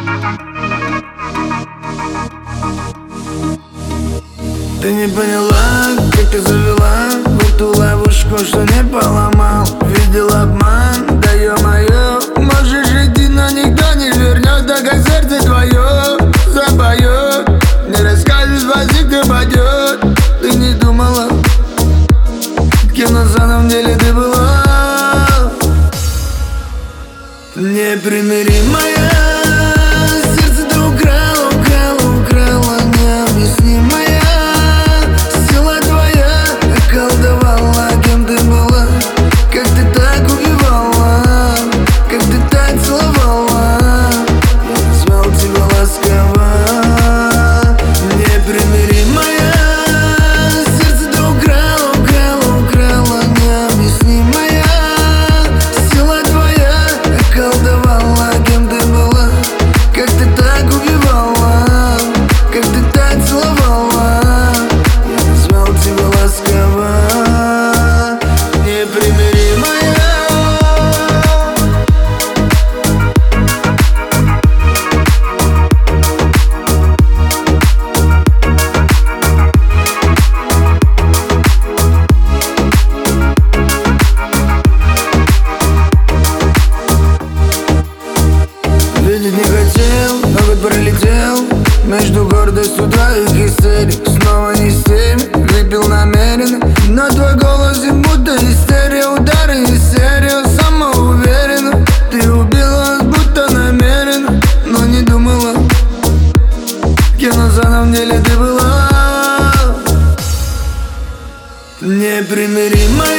Ты не поняла, как ты завела в эту ловушку, что не поломал. Видел обман, да ё-моё. Можешь идти, но никто не вернет, так как сердце твое запоет. Не расскажешь, возик ты пойдет. Ты не думала, кем на самом деле ты была. Непримиримая, сердце ты украла, украла, украла, необъяснимая. Сила твоя околдовала, кем ты была. Как ты так убивала, как ты так целовала. Я назвал тебя ласково. Непримиримая, сердце ты украла, украла, украла, необъяснимая. Сила твоя околдовала, кем ты была. Как ты так убивала, как ты так целовала. Я назвал тебя ласково. Непримиримая. Видеть не хотел, но год пролетел между гордостью твоих истерик. Снова не с теми, выпил намеренно, но твой голос и будто истерия. Удары и серию, самоуверенно. Ты убила, будто намеренно, но не думала, кем на самом деле ты была. Непримиримая.